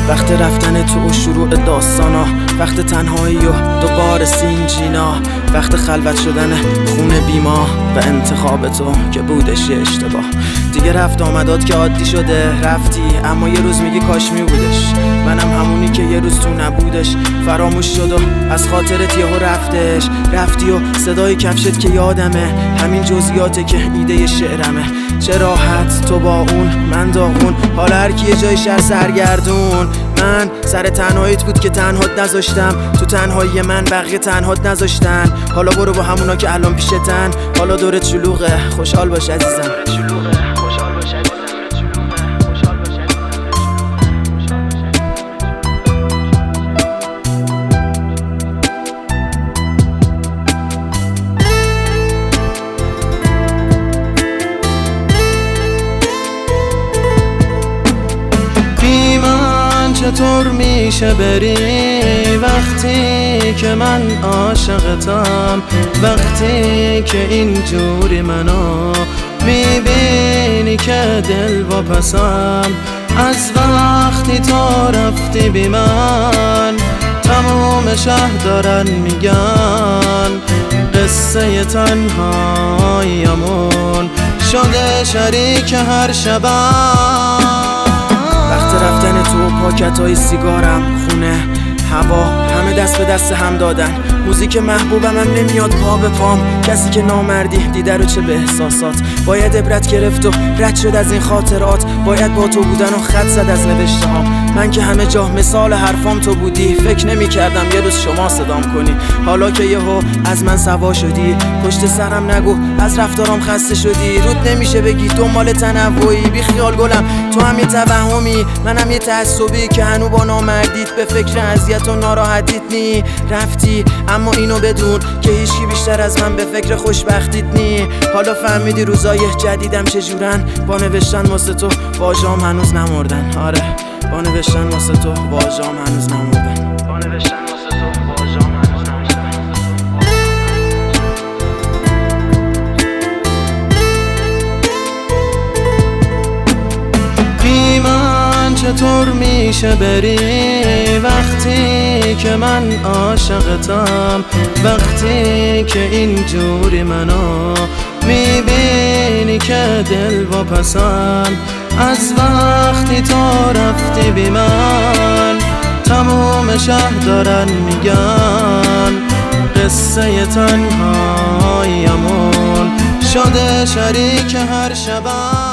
وقت رفتن تو و شروع داستانا، وقت تنهایی و دوباره سینجینا، وقت خلوت شدن خونه بیما و انتخاب تو که بودش یه اشتباه. دیگه رفت آمداد که عادی شده، رفتی اما یه روز میگی کاش میبودش. منم همونی که یه روز تو نبودش فراموش شد و از خاطرت یهو رفتی و صدای کفشت که یادمه، همین جزئیاته که ایده شعرمه. چه راحت تو با اون، من داغون، حالا هر کی یه جای شهر سرگردون. من سر تنهاییت بود که تنهات نذاشتم، تو تنهایی من بقیه تنهات نذاشتن. حالا برو با همونا که الان پیشتن، حالا دورت شلوغه، خوشحال باش عزیزم. چطور میشه بری وقتی که من عاشقتم، وقتی که اینجوری منو میبینی که دل واپسم. از وقتی تو رفتی بی من تموم شهر دارن میگن قصه تنهاییمون شده شریک هر شبم. وقت رفتن تو و پاکت‌های سیگارم، خونه، هوا، همه دست به دست هم دادن. موزیک محبوبم هم نمیاد پا به پام، کسی که نامردی دیده رو چه به احساسات. باید عبرت گرفت و رد شد از این خاطرات، باید با تو بودن و خط زد از نوشته هام. من که همه جا مثال حرفام تو بودی، فکر نمی کردم یه روز شما صدام کنی. حالا که یهو از من سوا شدی، پشت سرم نگو از رفتارام خسته شدی. رود نمیشه بگی دنبال تنوعی، بی خیال گلم تو هم یه توهمی، منم یه تعصبی که هنو با نامردیت به فکر اذیت و ناراحتیت نی. رفتی اما اینو بدون که هیچکی بیشتر از من به فکر خوشبختیت نی. حالا فهمیدی روزای جدیدم چجورن، با نوشتن واسه تو واژام هنوز نمردن. آره با نوشتن واسه تو واژام هنوز نمردن. با نوشتن واسه تو واژام هنوز نمردن. بی من چطور میشه بری وقتی که من عاشقتم، وقتی که اینجوری منو میبینی که دل واپسم. از وقتی تو رفتی بی من تموم شهر دارن میگن قصه تنهاییمون شده شریک هر شبم.